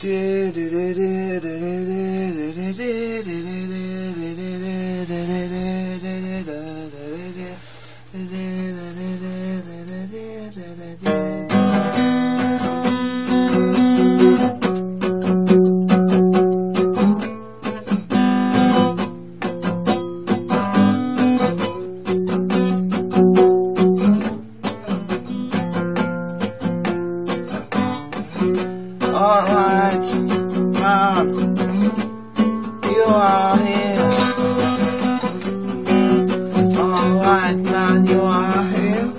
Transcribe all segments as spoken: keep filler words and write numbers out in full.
Alright, man, you are here. Alright, man, you are here.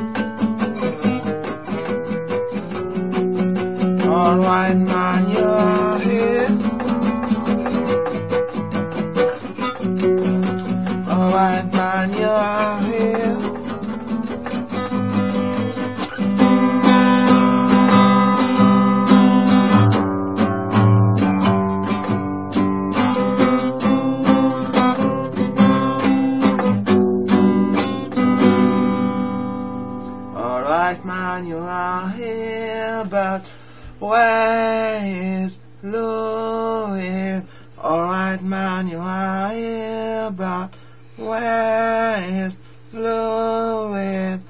Alright, man, you are here. Alright, man, you are here. Alright, man, you are here, but where is Louis? Alright, man, you are here, but where is Louis?